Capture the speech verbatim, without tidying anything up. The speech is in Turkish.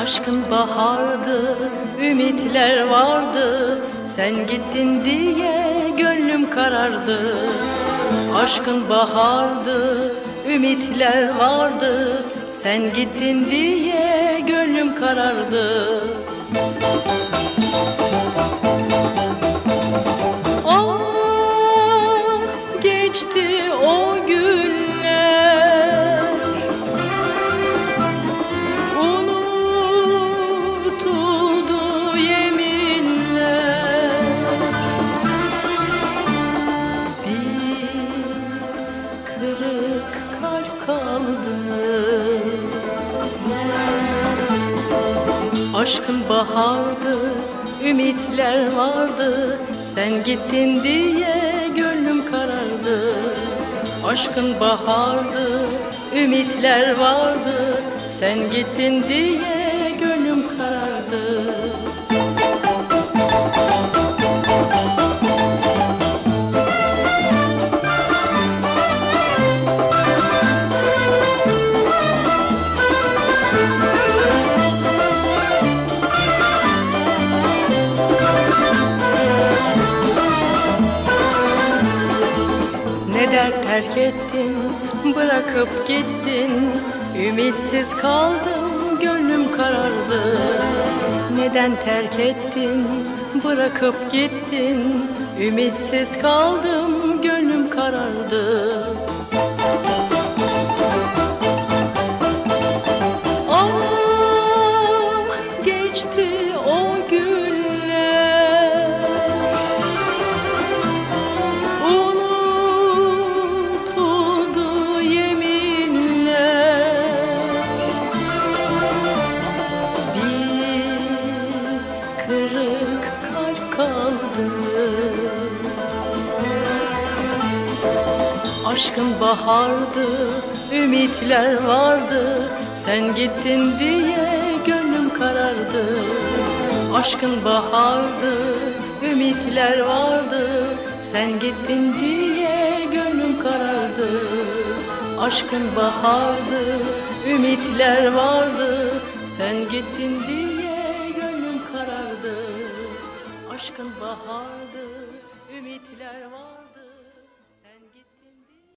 Aşkın bahardı, ümitler vardı, sen gittin diye gönlüm karardı. Aşkın bahardı, ümitler vardı, sen gittin diye gönlüm karardı. Ah, geçti o günler, unutuldu yeminler. Bir kırık kalp kaldı. Aşkın bahardı, ümitler vardı, sen gittin diye gönlüm karardı. Aşkın bahardı, ümitler vardı, sen gittin diye gönlüm karardı. Ne dert terk ettin, bırakıp gittin, ümitsiz kaldım, gönlüm karardı. Neden terk ettin, bırakıp gittin, ümitsiz kaldım, gönlüm karardı. Ah, geçti o günler, unutuldu yeminler. Bir kırık kalp kaldı. Aşkın bahardı, ümitler vardı, sen gittin diye gönlüm karardı. Aşkın bahardı, ümitler vardı, sen gittin diye gönlüm karardı. Aşkın bahardı, ümitler vardı, sen gittin diye gönlüm karardı. Aşkın bahardı, ümitler vardı.